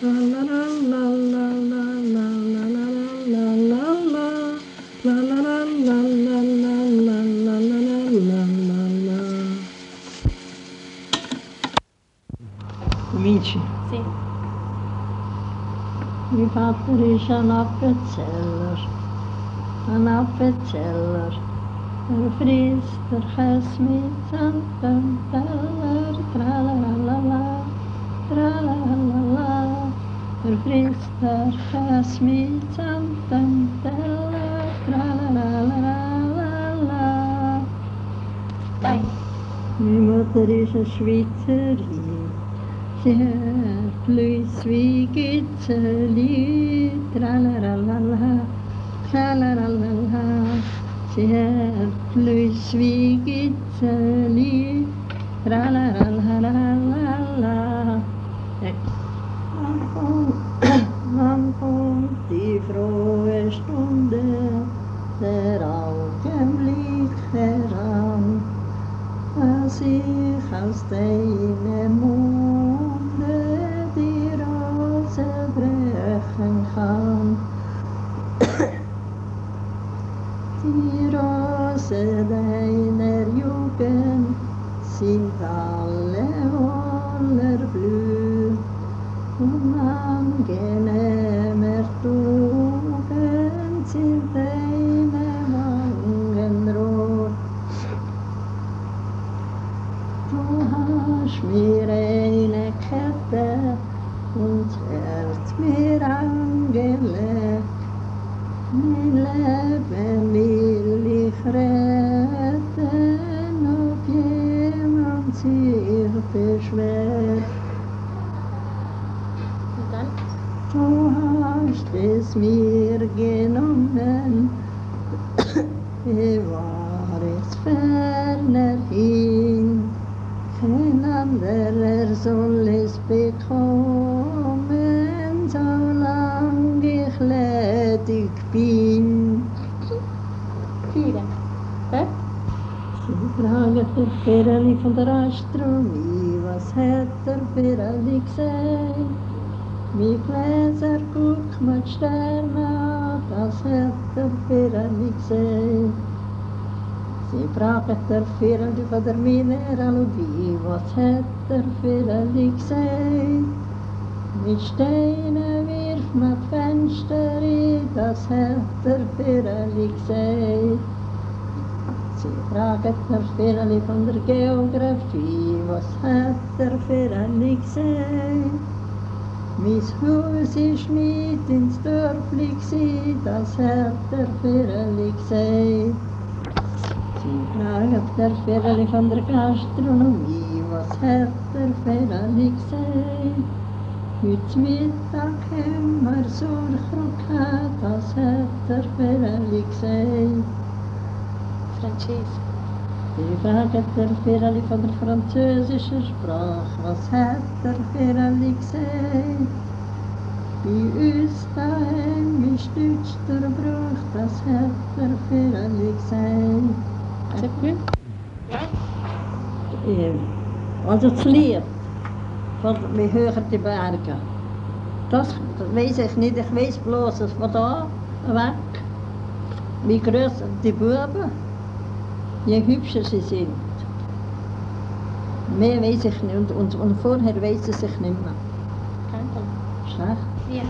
Cominci? Sì. Mio vater is een appenzeller. Een appenzeller. Vriest er gesmied aan den teller. Tralalala, tralalala. Vriest er gesmied aan den teller. Tralalala. Dai. Mijn moeder is een Zwitserin. Ze heeft vlees wie gitzeli. Tralalala, tralalala. Ze heeft vlees wie gitzeli. Tralalala. Dan komt die vroege stunde, der Augenblick heran, als ich aus deinem Munde die Rose brechen kann. Die Rose deiner Jugend sind alle voller Blüh, unangenehmer Tugend sind deine Wangen rot. Du hast mir eine Kette und Herz mir angelegt. Mein Leben will ich retten, ob jemand sich beschwert. Und dann? Du hast es mir genommen, war es ferner hin. Kein anderer soll es bekommen, solange ich ledig bin. Vierde. Hä? Sie fragen der Ferrari von der Astronomie, was hat der Ferrari gesehen? Mit Gläser guck mit Sterne an, das hat der Ferrari gesehen. Sie fragen der Ferrari von der Mineralogie, was hat der Ferrari gesehen? Mit Steinen wirft man Fenster ein, das hat der Ferrari gesehen. Sie fragen der Ferrari von der Geografie, was hat der Ferrari gesehen? Mein Haus ist mit ins Dörfli gsi, das hat der Ferrari gesehen. Sie fragen der Ferrari von der Gastronomie, was hat der Ferrari gesehen? Heute Mittag haben wir Surkrochet, das hat der Ferrari gesehen. Francese. Sie fragen der Ferrari von der französischen Sprache, was hat der Ferrari gesehen? Bei uns daheim ist Deutsch der Bruch, das hat der Ferrari gesehen. Sag mir. Ja. Also das Lied von wie höher die Berge, das weiß ich nicht, ich weiß bloß, dass von da weg, wie größer die Buben, je hübscher sie sind. Mehr weiß ich nicht und vorher weiß ich nicht mehr. Kein Problem. Schlecht. Ja.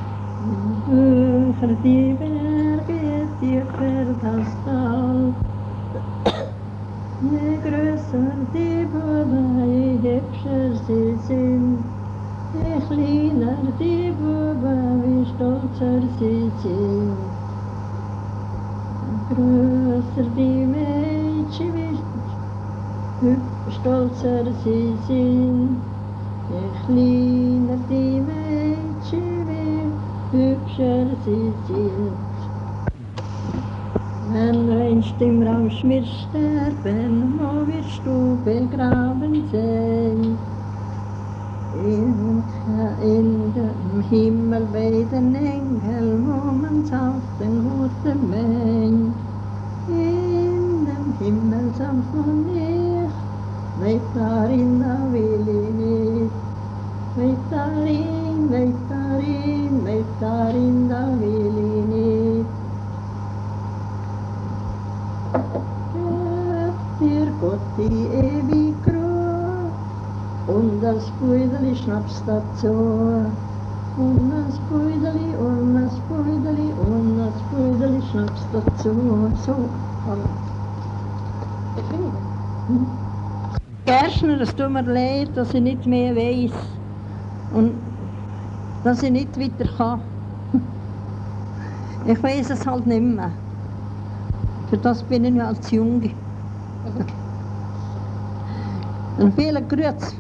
Höher die Berge, tiefer das Tal. Je größer die Buben, je hübscher sie sind. Je kleiner die Buben, wie stolzer sie sind. Je größer die Mädchen, wie stolzer sie sind. Je kleiner die Mädchen, wie hübscher sie sind. Wenn einst im Rausch wir sterben, wo wirst du begraben sein? In dem Himmel bei den Engeln, wo man sauft den guten Mensch. In dem Himmel sanft man nicht, weit darin, da will ich nicht. Weit darin, die ewig Ruhe und das Brüderli Schnaps dazu. Und das Brüderli, und das Brüderli, und das Brüderli Schnaps dazu. So, Ich finde. Gerstner, es tut mir leid, dass ich nicht mehr weiss und dass ich nicht weiter kann. Ich weiss es halt nicht mehr. Für das bin ich als Junge. Und viele Grüße.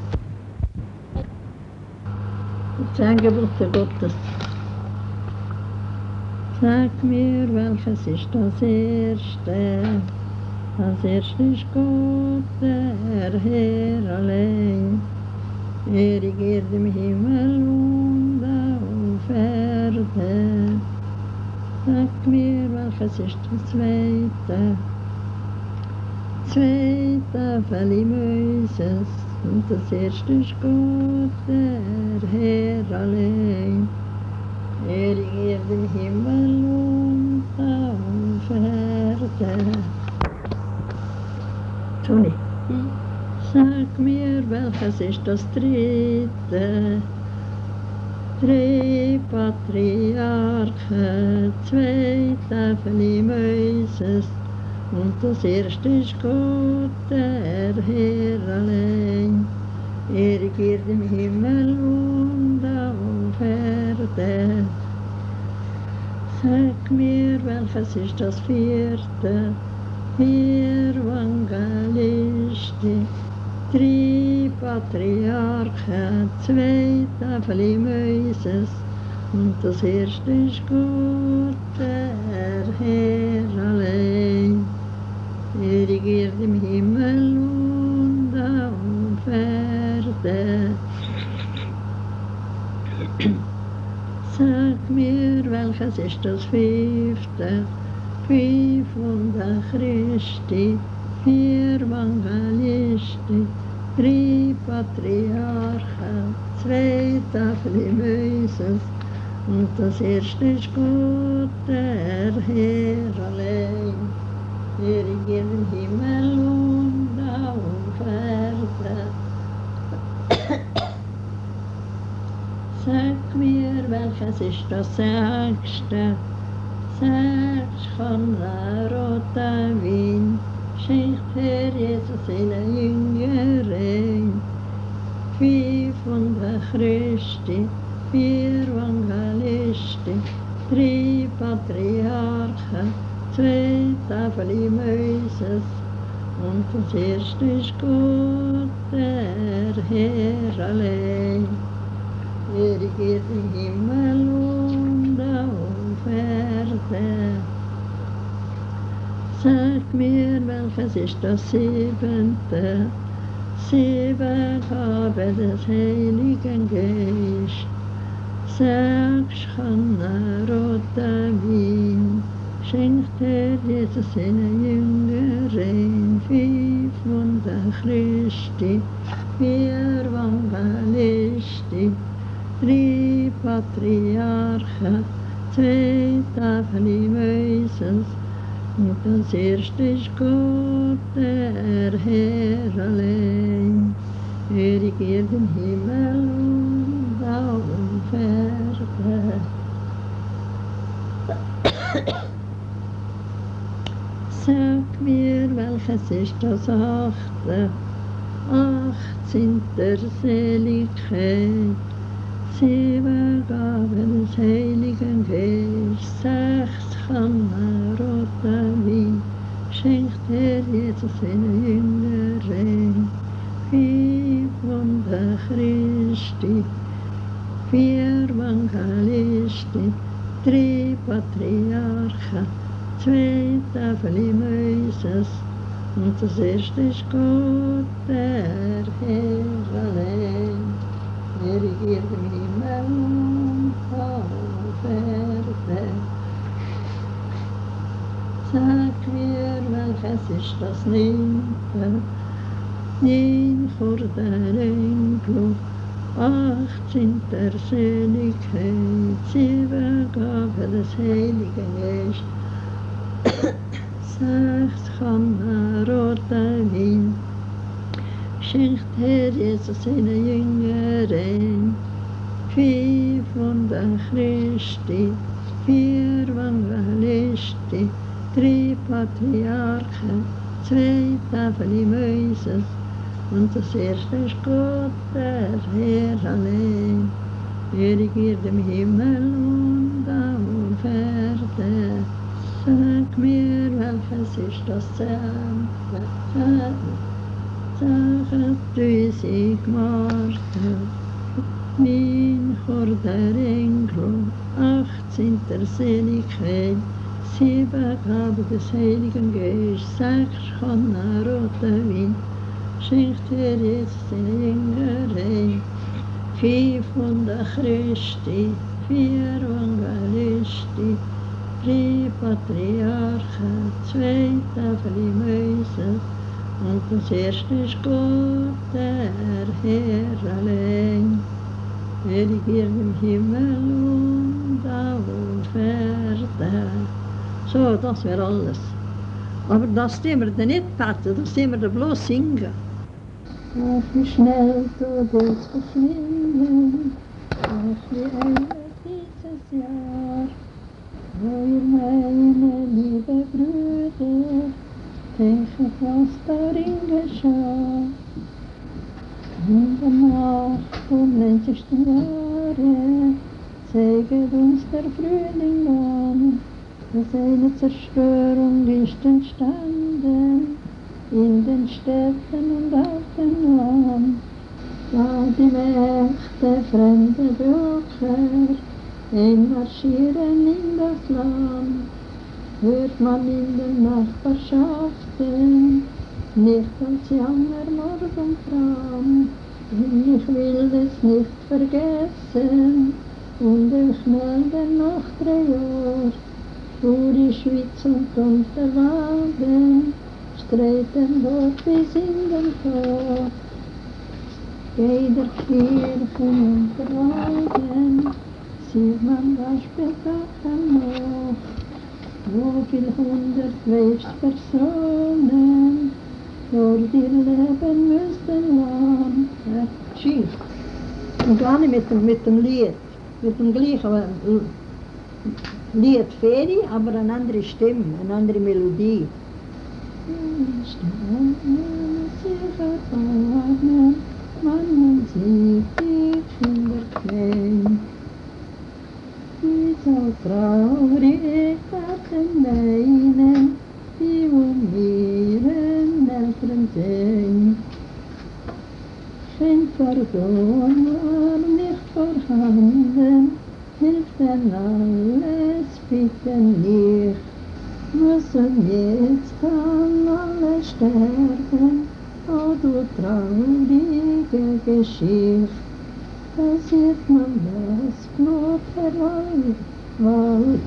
Zehn Gebote Gottes. Sag mir, welches ist das Erste? Das Erste ist Gott, der Herr allein. Er regiert im Himmel und auf Erde. Sag mir, welches ist das Zweite? Zweite Fälle Moses. Und das Erste ist Gott, der Herr allein. Er regiert im Himmel und auf Erde. Toni, sag mir, welches ist das Dritte? Drei Patriarchen, zwei Tafeln Moses. Und das Erste ist Gott, der Herr allein. Er regiert im Himmel und auf Erde. Sag mir, welches ist das Vierte? Vier Evangelisten, drei Patriarchen, zwei Tafeln Moses. Und das Erste ist Gott, der Herr allein. Er regiert im Himmel und auf Erde. Sag mir, welches ist das Fünfte? 500 Christi, 4 Evangelisten, 3 Patriarchen, 2 Tafeln Moses. Und das Erste ist Gott, der Herr allein. Er regiert im Himmel und auf Erde. Sag mir, welches ist das Sechste? 6 von der roten Wein schenkt Herr Jesus seinen Jüngeren. 500 Christi, 4 Evangelisten, 3 Patriarchen, 2 Tafeln Moses. Und das Erste ist Gott, der Herr allein. Er regiert im Himmel und auf Erde. Sag mir, welches ist das Siebente? 7 Gaben des Heiligen Geist. 6 Kanner roter Wein schenkt Herr Jesus seinen Jüngeren. 500 Christi, 4 Evangelisten, 3 Patriarchen, 2 Tafeln Moses. Und das Erste ist Gott, der Herr allein. Er regiert im Himmel und auf Erde. Sag mir, welches ist das Achte? 18 der Seligkeit. 7 Gaben des Heiligen Geist, 6 Kanner roter Wein schenkt Herr Jesus seinen Jüngeren. 500 Christi, 4 Evangelisten, 3 Patriarchen, 2 Tafeln Moses. Und das Erste ist Gott, der Herr allein. Er regiert im Himmel und auf Erde. Sag mir, welches ist das Neunte? 9 vor der Enkel, 18 der Seligkeit, 7 Gaben des Heiligen Geist, Sechs kann roter Wind, schenkt Herr Jesus seine Jüngerin, 500 Christi, 4 Evangelisti, 3 Patriarchen, 2 Tafel Moses, und das erste ist Gott, der Herr allein. Er regiert im Himmel und auf Erde. Sag mir, welches ist das Zentrum? Sag du sie gemacht, mein Chor der Engel, 18. Seligkeit, 7 Gaben des Heiligen Geistes, 6 kann roter Wind, schenkt er jetzt seine Jüngerin, 500 Christi, 4 Evangelisti, 3 Patriarchen, 2 Tafel Moses, und das erste ist Gott, der Herr allein. Er regiert im Himmel und auf Erde. So, das wäre alles. Aber das tun wir dann nicht beten, das tun wir dann bloß singen. Ach, wie schnell du willst verschwinden, ach, wie eilig dieses Jahr, wo ihr meine liebe Brüder, denkt, was darin geschah. In der Nacht vom 90. Jahre zeigt uns der Frühling an, dass eine Zerstörung ist entstanden in den Städten und auf dem Land. Da die Mächte fremde Bürger einmarschieren in das Land, hört man in den Nachbarschaften nicht als Jammer, Mord und Gram. Ich will es nicht vergessen und ich melde noch 3 Jahre, wo die Schweiz und Unterwagen streiten dort bis in den Tod. Jeder Kirchen Unterwagen sieht man das Spektakel noch, wo viel 100 Personen dort ihr Leben müssten lang. Schief. Und gar nicht mit dem Lied, mit dem gleichen Lied Ferie, aber eine andere Stimme, eine andere Melodie. Man sieht die Kinder klein, die so traurig taten weinen, die ihren Eltern sehen. Kein Pardon war nicht vorhanden, hilft denn alles bitte nicht. Müssen jetzt dann alle sterben, oh du traurige Geschichte. Da sieht man das Blut verwalten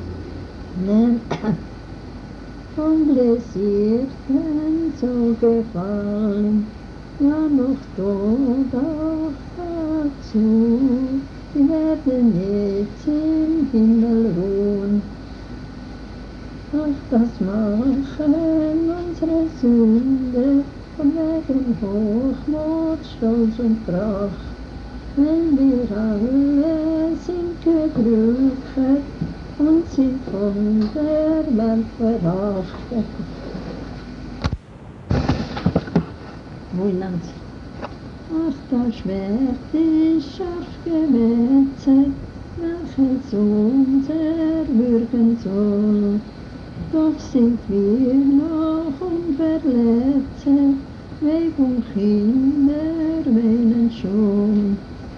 vom Blessierten so gefallen. Ja, noch Tod auch dazu, die werden jetzt im Himmel ruhen. Ach, das machen unsere Sünde von wegen Hochmut, Stolz und Pracht. Wenn wir alle sind gebrüchert und sie von der Welt verachtet. Moinans. Ach, das Schwert ist scharf gemetzelt, welches uns erwürgen soll. Doch sind wir noch unverletzt, Weib und Kinder weinen schon.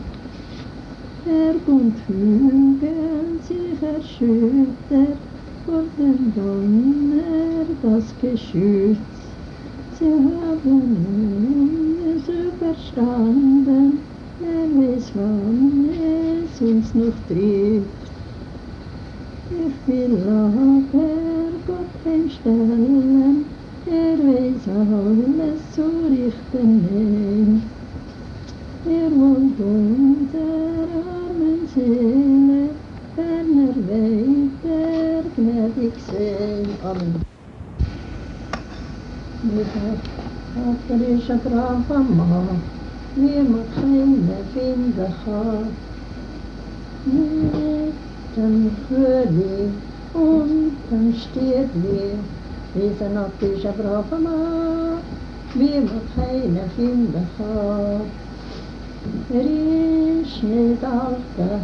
Berg und Hügel sich erschüttert, vor dem Donner das Geschütz. Sie haben es überstanden, wer weiß, wann es uns noch trifft. Ich will aber Gott einstellen, weiß alles zu richten. Wollt unserer armen Seele, ferner weiter gnädig sein. Amen. Vater ist ein braver Mann, wie man keine finden kann. Mit dem Frühling und dem Stierli, Riesenort ist ein braver Mann, wie man keine finden kann. Ist nicht alter,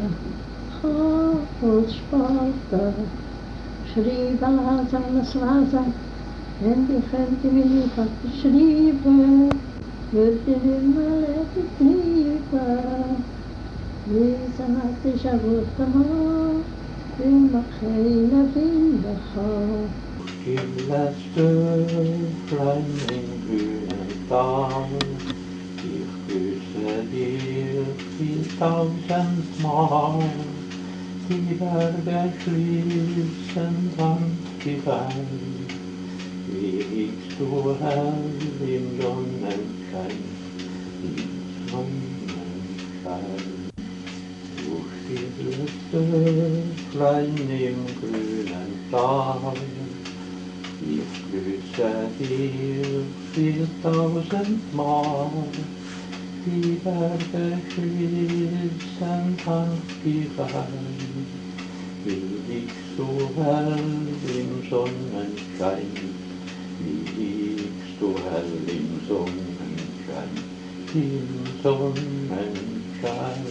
Holzspalter, schreiben, lesen, alles lesen. Wenn ich könnte meine Vater schreiben, würde ich nicht mehr leben bleiben. Riesenort ist ein guter Mann, wie man keine finden kann. Stilles Dörflein im grünen Tal, ich grüße dir 1000-mal. Die Berge schließen sanft die Welt, liegst du hell im Sonnenschein, im Sonnenschein. Du stilles Dörflein im grünen Tal, ich grüße dir 1000-mal. Die Berge schließen sanft die Welt, wie liegst du hell im Sonnenschein, wie liegst du hell im Sonnenschein, im Sonnenschein.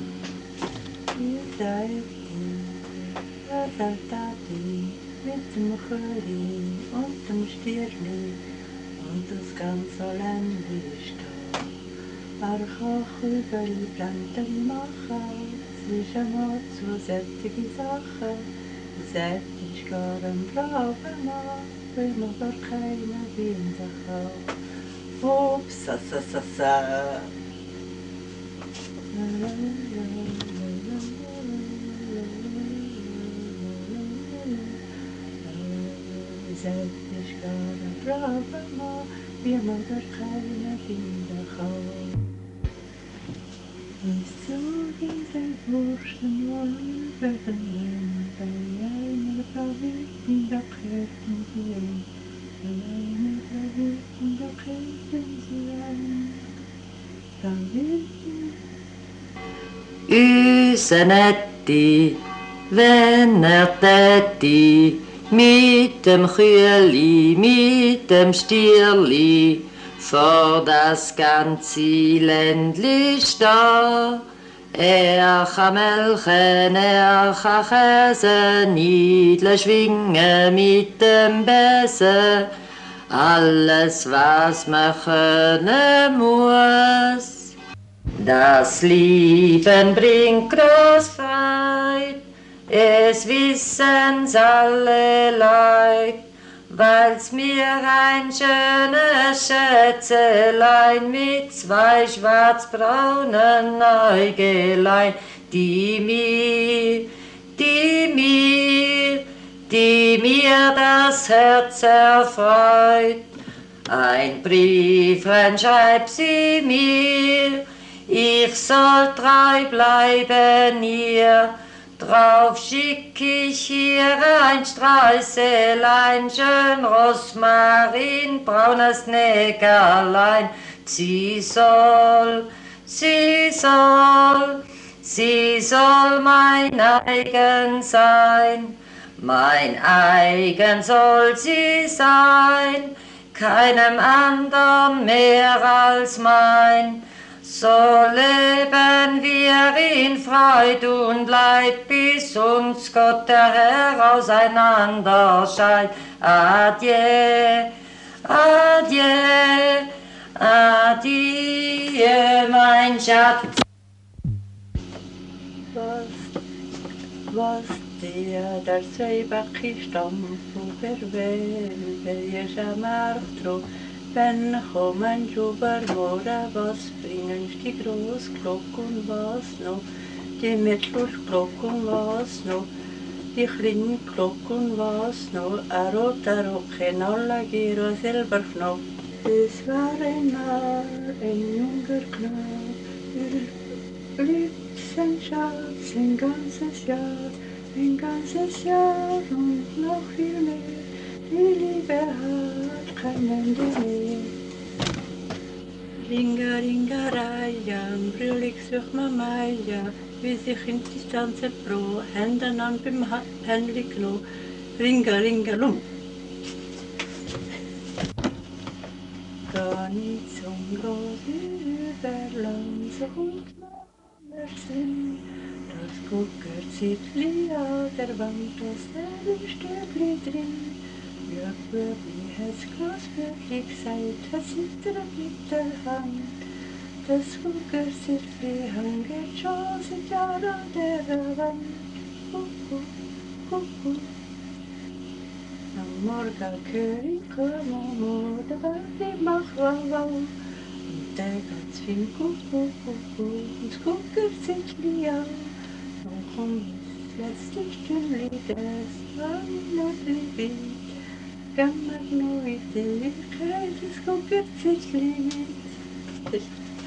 Mit dem Frühling und dem Stierli und das ganze Land ist da. Archachübeli Planten machen, zwischen mal zusätzliche Sachen. Seit ich gar ein braver Mann, will man gar keine Kinder haben. Ups, sa. Seit ich gar ein braver Mann, will man gar keine Kinder haben. Ist so wie sein Burschen wollen werden, bei einer verwirrten da könnten sie ein, bei einer verwirrten da könnten sie ein, verwirrten. Üsenetti, wenn täti, mit dem Kühli, mit dem Stierli, vor das ganze Ländli sta. Kann melken, kann käse, Nidle schwingen mit dem Besen, alles was man können muss. Das Leben bringt groß Freude, es wissen's alle Leut, weil's mir ein schönes Schätzelein mit 2 schwarzbraunen Äugelein, die mir das Herz erfreut. Ein Brieflein schreibt sie mir, ich soll treu bleiben ihr. Drauf schick ich hier ein Sträußelein, schön Rosmarin, braunes Nägerlein. Sie soll mein eigen sein, mein eigen soll sie sein, keinem andern mehr als mein. So leben wir in Freud und Leid, bis uns Gott der Herr auseinander scheidet. Adieu, adieu, adieu, mein Schatz. Was der Zweibackstamm überwältigt, ist am Marktro. Wenn kommen Jubermora, was bringen die Großglocken, was noch? Die Mittelglocken, was noch? Die kleinen Glocken, was noch? A roter Rocken, alla Giro, Silberknopf. Es war einmal ein junger Knopf, blieb sein Schatz ein ganzes Jahr und noch viel mehr. Die Liebe hat können die nicht. Ringa, ringa, raja, im Frühling sucht man Maja, wie sich in die Distanz pro, Hände an beim Händchen genommen. Ringa, ringa, lum. Gar nicht zum Großüberland, so kommt man Sinn. Das Guckerzittli an der Wand, das Stübli drin. Ja, Bubi, has Großbüchli gesagt, has hinter mit der Hand. Das Guckerzittli hängt schon seit Jahren an der Wand. Am Morgen höre ich Mama, der Baby macht wow. Und der geht's fin und das Guckerzittli an. Dann kommt das letzte Stündli, das Wandlerli. Gammal nur in der Wirklichkeit, das Guckerzittli mit.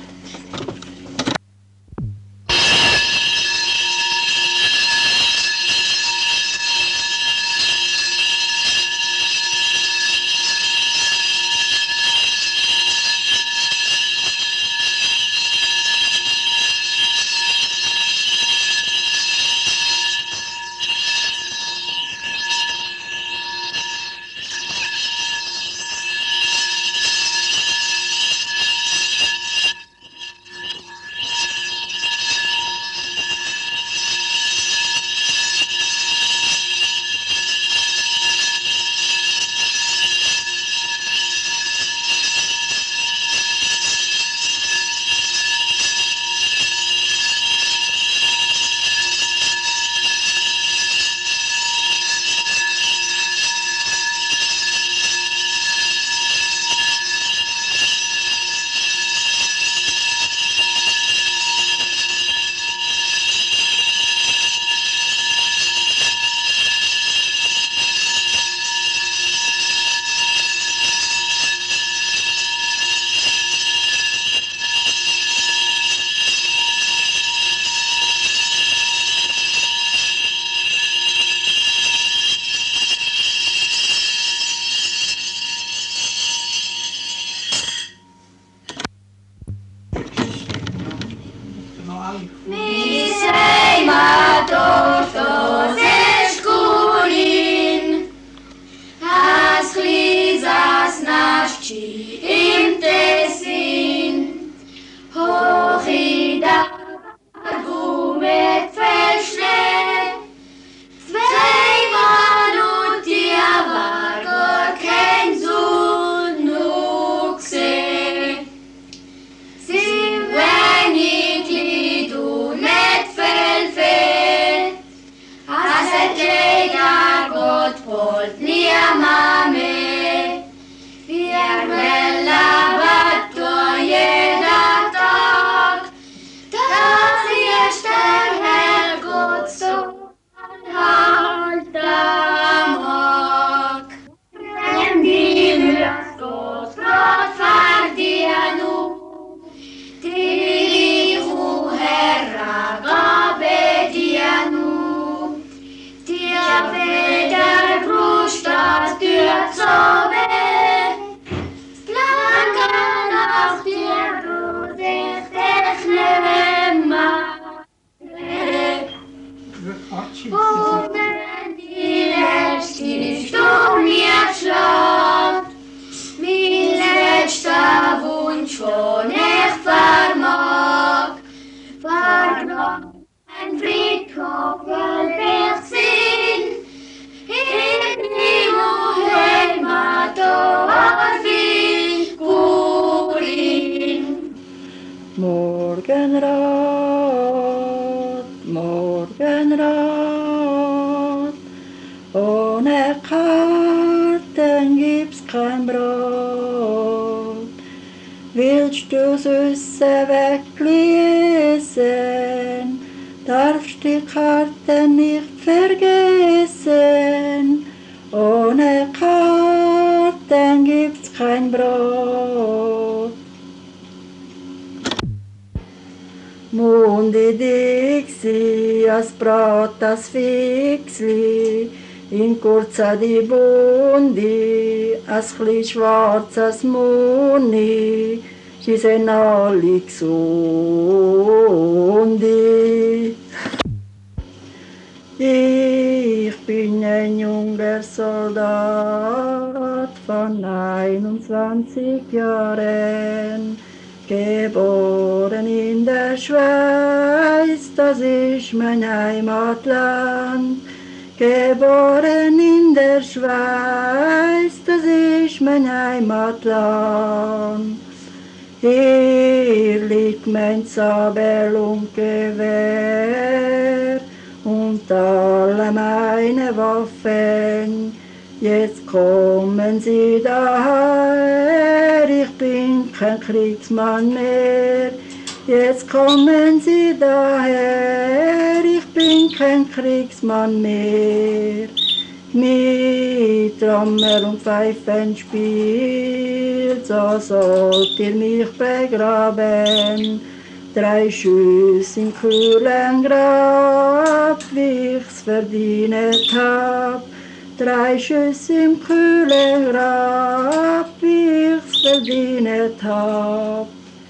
Mi sei matoso sescurin, as risas nasci im Tessin, hoch in der Gumet verschlägt, zwei Mann und dir war gar kein Sohn noch gesehen. Sie wenig Lied und nicht viel Fett, als jeder Gott wollt niemand mehr. Wir will aber durch jeder Tag, dass der Herrgott so anhalten mag. Wenn die Mürs Gott Brot verdienen, Tiru herraga bedianu, tia veder brusta työt sove, blanka nach dir rudet technemma. Und wenn die letzte Stunde mir schlaft, mein letzter Wunsch von ich vermag, war noch ein Friedhof, weil ich sinn, in die Heimat Gurin. Morgenrot, ohne Karten gibt's kein Brot. Willst du Süße weglesen, darfst die Karten nicht vergessen. Ohne Karten gibt's kein Brot. Mundi Dixi, as Brot, as Fixli, in kurzer die Bundi, as chli schwarzes Muni, sie sind alle gesundi. Ich bin ein junger Soldat von 21 Jahren, geboren in der Schweiz, das ist mein Heimatland. Geboren in der Schweiz, das ist mein Heimatland. Hier liegt mein Sabel und Gewehr und alle meine Waffen. Jetzt kommen sie daher, ich bin kein Kriegsmann mehr. Jetzt kommen sie daher, ich bin kein Kriegsmann mehr. Mit Trommel und Pfeifenspiel, so sollt ihr mich begraben. 3 Schüsse im kühlen Grab, wie ich's verdient hab. 3 Schüsse im kühlen Grab, wie ich's verdient hab.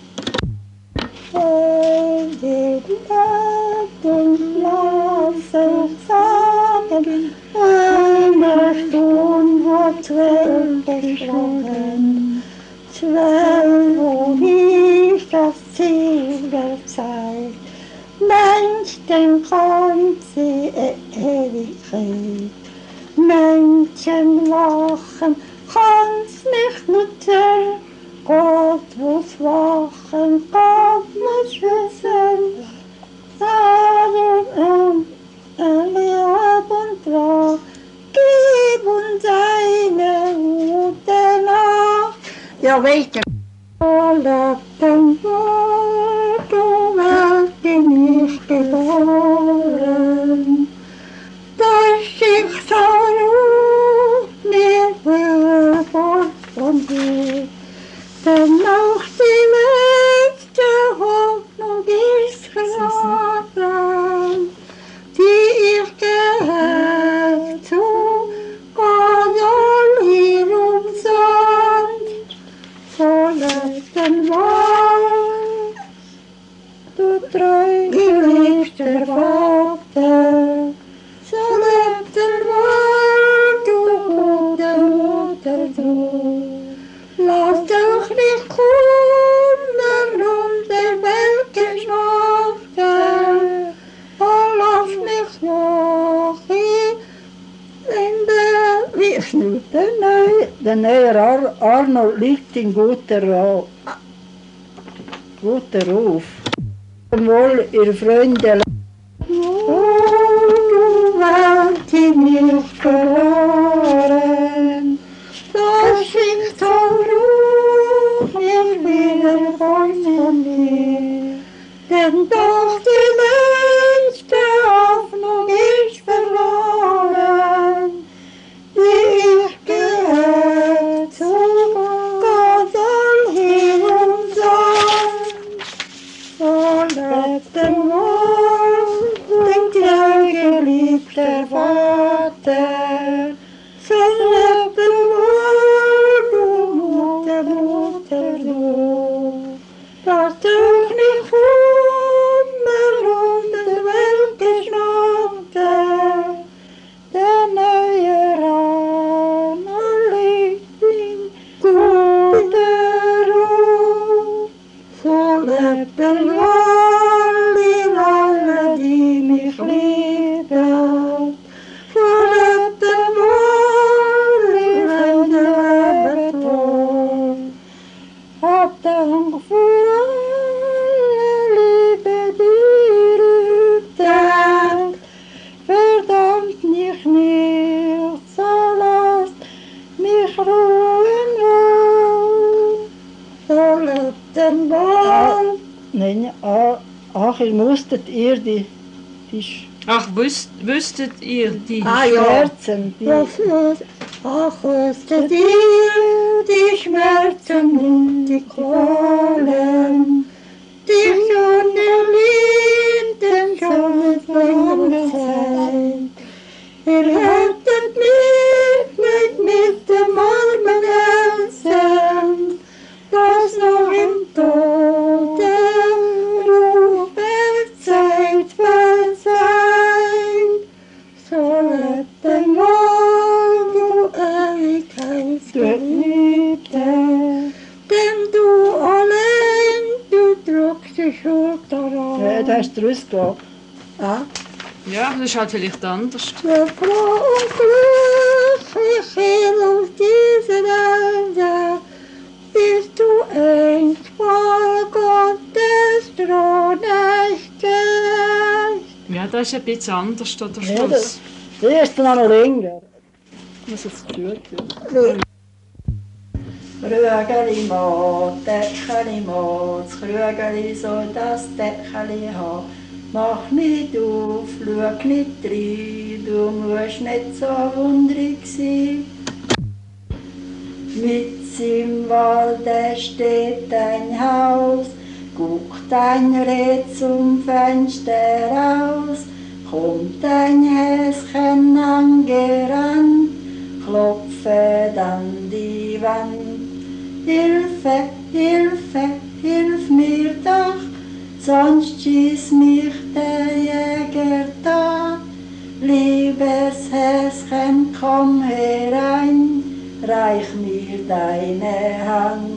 Jeden Tag und lass ich sagen, eine Stunde hat 12 geschlagen. 12 und ich das Ziel der Zeit. Mensch, den kommt sie Ewigkeit. Menschen lachen, kann's nicht nutzen. Gott muss wachen, Gott muss wissen. Darum Leb und trag, gib uns eine gute Nacht. Ja, weiter. Letzten Tag, du wirst in mich geboren. Das Schicksal ruft mir fort von dir. Denn auch die letzte Hoffnung ist verloren, die ich gehört zu Gott all hier umsonst. So letzten Wort, du treu geliebter Vater, so letzten Wort, du gute Mutter, du. Lass doch nicht kommen der Welt geschlafen, und lass mich noch wie schnell der neue Arnold liegt in guter Ruf. Wohl, ihr Freunde, du wirst in mich verloren. Das Schicksal ruft mir wieder von mir, denn doch die letzte Hoffnung ist verloren, die ich gehört zu Gott all hier umsonst. So lebt den Mond, den treu geliebter Vater, so lebt den dass du nicht kommen der Welt geschlagen, der neue Arnold liegt in guter Ruhe. So lebt der Wald in alle, die mich lieben. So lebt der Wald in alle Lebeton. Hab Dank für alle Liebe, die rügt, verdammt nicht nichts, so lasst mich ruhen wohl. So lebt den Wald. Nein, Achim, musstet ihr die Ach, wüsstet ihr die Schmerzen? Ach, wusstet ihr die Schmerzen und die Qualen, die schon erlitten schon seit langer Zeit. Ihr hättet Rüstglock. Ah? Ja, aber das ist halt vielleicht anders. So froh und glücklich hin auf diese Erde, bist du einstmal Gottes Thronrechte. Ja, das ist ein bisschen anders, der Ja, Schluss. das ist dann noch länger. Ich muss jetzt schauen. Krügeli Mat, Deckeli Mat, das Krügeli soll das Deckeli haben. Mach nicht auf, schau nicht rein, du musst nicht so wundrig sein. Mit im Walde steht ein Haus, guckt ein Reh zum Fenster raus, kommt ein Häschen angerannt, klopfe dann die Wand. Hilfe, Hilfe, hilf mir doch, sonst schießt mich der Jäger da. Liebes Häschen, komm herein, reich mir deine Hand.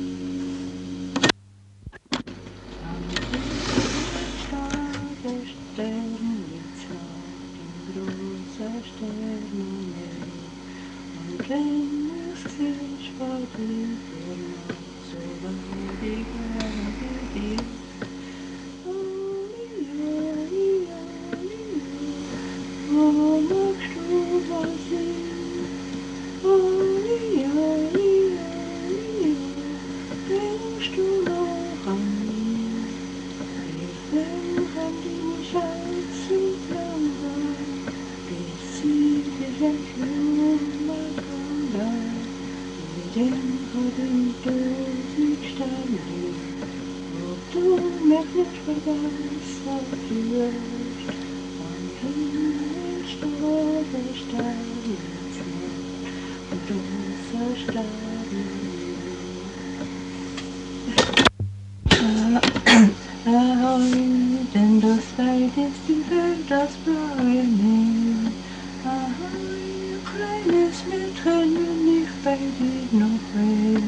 Denn das Feld ist die Welt, das blaue Meer. Ahoi, kleines Mädchen, wenn ich bei dir noch will.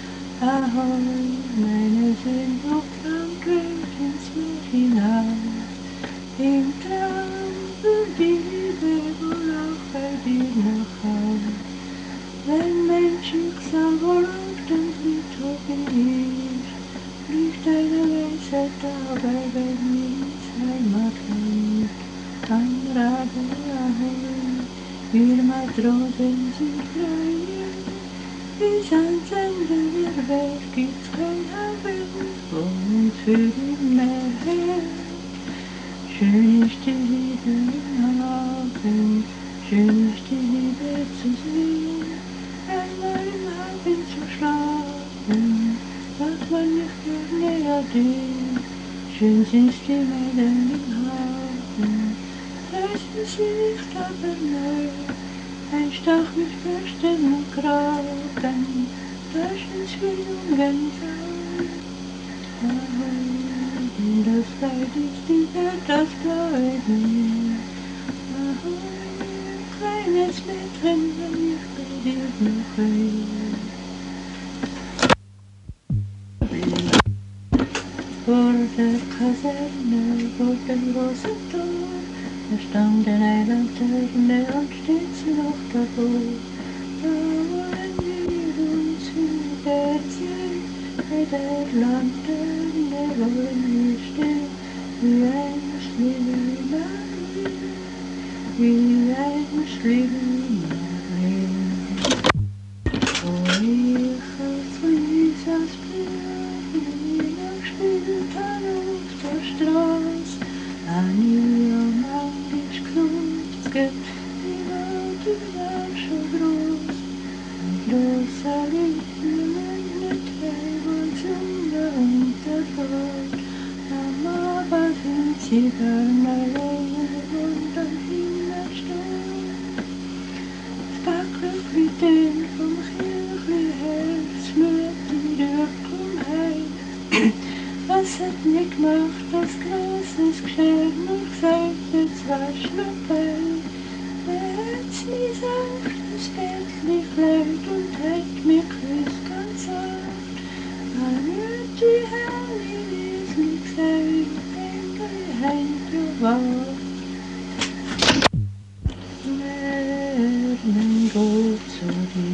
Ahoi, meine Sehnsucht flammt wild ins Meer hinein. Im Traum wird die Liebe wohl auch bei dir noch heim. Wenn mein Schicksal wohl auf dem Friedhof ist, liegt eine weiße Taube bei mir ins Heimatland. Am Rabenahoi, wir Matrosen sind freuen, bis ans Ende der Welt gibt's kein Hafen von uns für immer her. Schön ist die Liebe im Hafen, schön ist die Liebe zu sehen, einmal im Hafen zu schlafen, was man nicht gerne erdehnt. Schön sind die Mädchen im Hafen, reißen sie nicht aber neu, ein Stach mit Fürsten und Graben, taschen sie Jungen sein. Ahoi, das Leid ist die Welt, das blaue Meer. Ahoi, kleines Mädchen, wenn ich bei dir noch will. Vor der Kaserne, vor dem großen Tor, da stand eine Laterne und steht sie noch davor. Da wollen wir uns wiedersehen, bei der Laterne wollen wir stehen, wie einst liebe Marie, wie einst liebe Marie. Oh, ich als Lisas Brief, Spieltan auf der Straße, an ihrem Englisch Kreuz, die Welt war schon groß. Ein großer Licht, meine Träger Sonne und der Fahrt. Am Abend sind sie alleine und am Himmelstern. Das Backlöchli vom Kirchli her, smört ihr komm heim. Was hat mir gemacht, das großes Geschenk, nur gesagt, jetzt wasch mir Bein. Hat's mir sanft ins Bettli gelegt und hat mir geküsst ganz sanft. An die Hände ist mir gesagt, denke war. Lernen Gott zu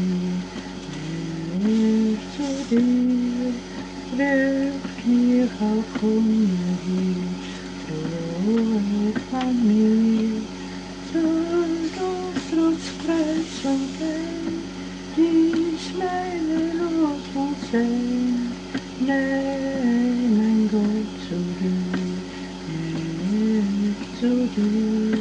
dir, wirft mir auch Hunger hier, Ruhe an mir, soll das trotz Preis und Geld, dies meine Not muss sein, nehmen Gott zu dir.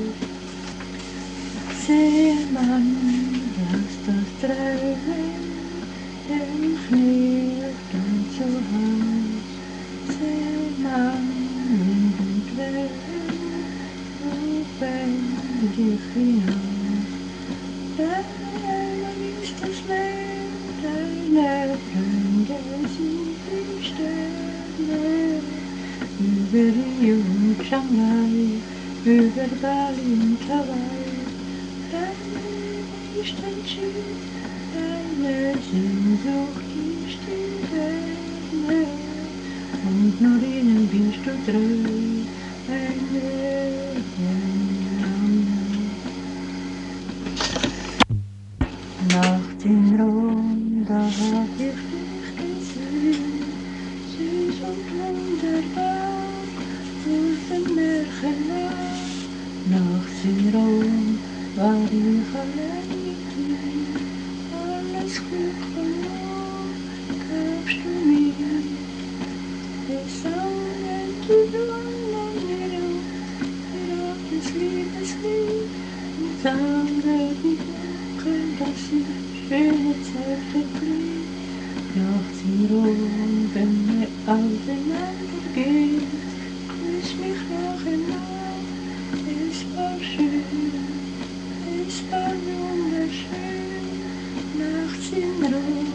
Seemann, lass das Treiben, denn knirt und zu Haus. Seemann, Wind und Wellen, rufen dich hinaus. Deiner ist das Meer, deine Freunde sind die Sterne, über Rio und Shanghai, über Bali und Hawaii. Deine ist ein Schiff, deine Sehnsucht ist die Wärme, und nur ihnen bist du treu, ein Leben lang. Nacht in Rom, da hab ich dich gesehen, süß und wunderbar, durch den Märchenland. Nachts in Rom war ich allein mit dir, alles Glück verloren gabst du mir. Wir sangen die Blumen herauf, das Liebeslied, und sangen die Glocke, das in schöne Zeiten blieb. Nachts in Rom, wenn wir auseinandergehen, küss mich noch einmal, es war schön, es war wunderschön, nachts in Rom.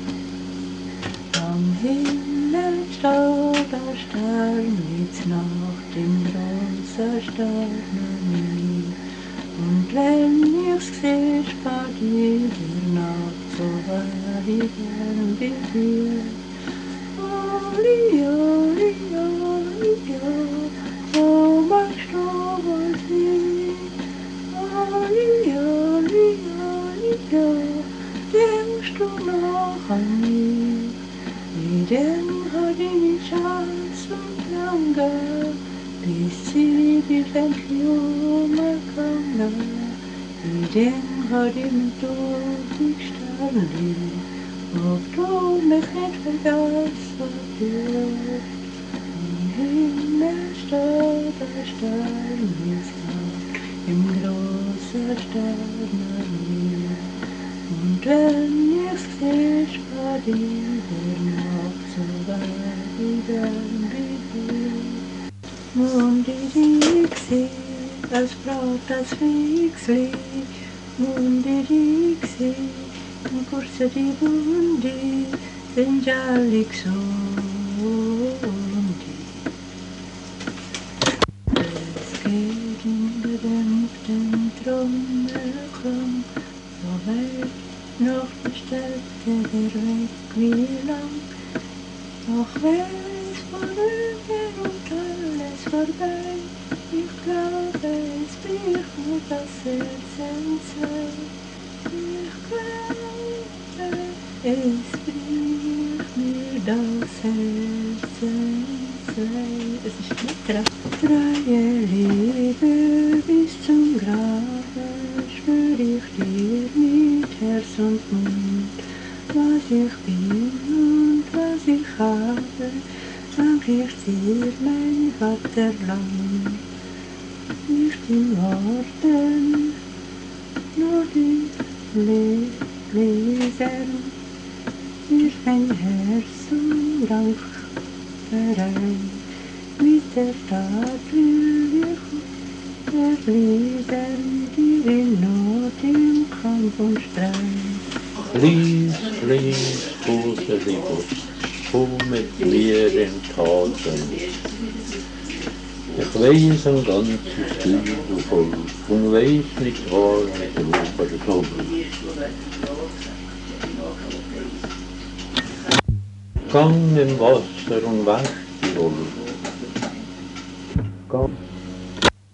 Am Himmel steht der Stern mit Nacht in rosa Sternenhimmel. Und wenn ich's seh, bei dir der Nacht, so war ich gern bei dir. Oli, oli, oli, wo magst du wohl sein? Oli, oli, oli, denkst du noch an mich? Wie denn hat die Chance und lange, bis sie die Fenster kann. Wie denn hat mich durch gestanden, ob du mich nicht vergessen wirst. Am Himmel steht der Stern mit Nacht, im großen Sternenhimmel. Und wenn ich's seh, bei dir der Nacht, so war ich gern bei dir. Und ich seh, das Brot, das Wichsli, und ich seh, in Kurse die Wundi, sind jallig so es geht in gedämpften Trommelklang, so weit noch die Städte der Weg wie lang. Doch wenn's vorüber und alles vorbei, ich glaube, es bricht mir das Herz entzwei. Ich glaube, es bricht mir das Herz entzwei. Es ist nicht dran. Treue Liebe bis zum Grabe, schwör ich dir mit Herz und Mund. Was ich bin und was ich habe, dank ich dir, mein Vaterland. Nicht in Worten, nur die Gläser, mir mein Herz und Dank bereit. Mit der Tat will ich erlesen, die in Not, im Kampf und Streit. Please, please, große Liebe, komm mit mir in Taten. Ich weiß ein ganzes Gefühl voll und weiß nicht wahr mit Rufer soll. Gang im Wasser und wasch die Rolle. Gang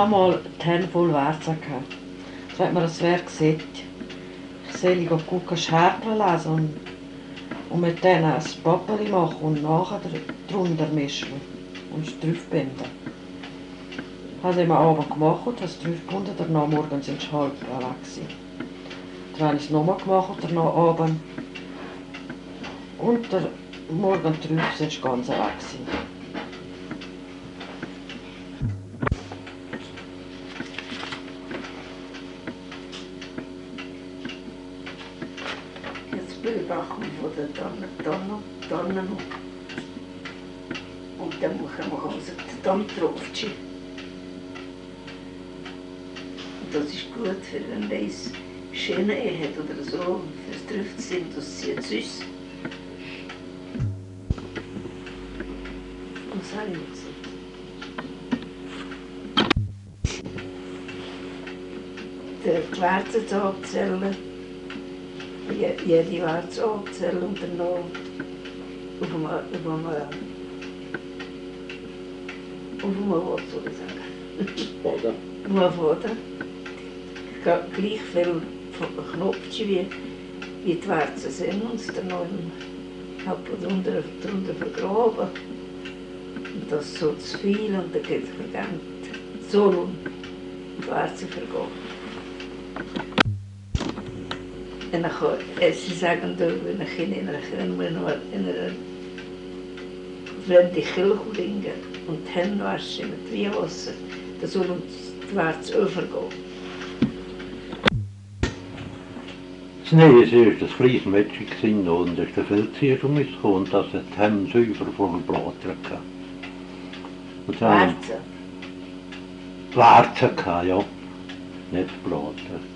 habe mal die Hände voll Warzen gehabt. Da hat mir das Werk gesehen. Ich soll gucken, Scherben lesen und mit denen ein Pappeli machen und nachher drunter mischen und es draufbinden. Ich habe es am Abend gemacht, habe es draufgebunden, danach morgens in die Halb weg. Dann habe ich es nochmal gemacht, danach Abend. Und der Morgen drauf sind es ganz weg. Jetzt beobachten wir von der Donner und dann machen wir also den Damm draufziehen. Und das ist gut, wenn man es schön hat oder so, fürs Draufziehen, das zieht es uns. Und das habe ich nicht gesehen. Die Warze abzählen, jede Warze abzählen und dann noch auf dem was soll ich sagen? Boden. Nur auf Boden. Gleich viel Knopfchen wie die Warzen sind und dann noch drunter vergraben. Und das ist so zu viel und dann geht es verdammt so um die Warzen vergraben. Und dann sie sagen, wenn ein Kind in einer fremde Kirche bringen und die Hände waschen mit Weihwasser, dann soll uns die Warze übergehen. Das Neue ist das Fließmädchen gewesen und das ist der Feldzieher umgekommen und das hat die Hemd sauber voll Blattern gehabt. Und dann Warzen gehabt, ja. Nicht Blattern.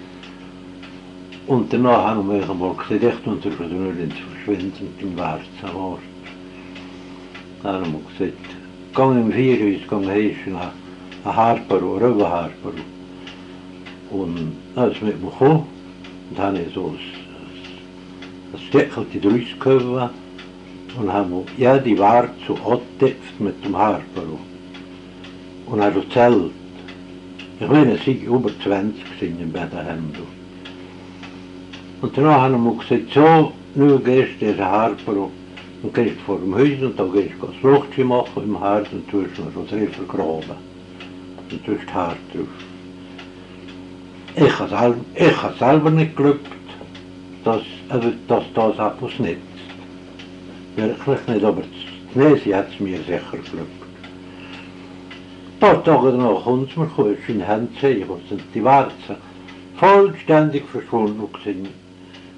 Und danach haben wir mal gesehen, echt unter der Nürnberg verschwinden mit dem Warzen. Dann haben wir gesagt, gang im Vierhus, gang heim, ein Harpero, ein Röwenharpero. Und dann ist mit mir gekommen und haben so ein Steckelchen rausgehoben und haben jede Warze so angetippt mit dem Harpero. Und er hat gezählt. Ich meine, es waren über 20 in beiden Händen. Und danach haben wir gesagt, so, nun gehst du diesen Harpero und gehst vor dem Haus und da gehst du das Lochchen machen im Herd und tust noch so drin vergraben. Und tust das Herd drauf. Ich habe selber nicht geglaubt, dass das etwas nützt. Wirklich nicht, aber sie hat es mir sicher geglaubt. Ein paar Tage danach kommt es mir, ich in die Hände sehen, was sind die Warzen vollständig verschwunden sind.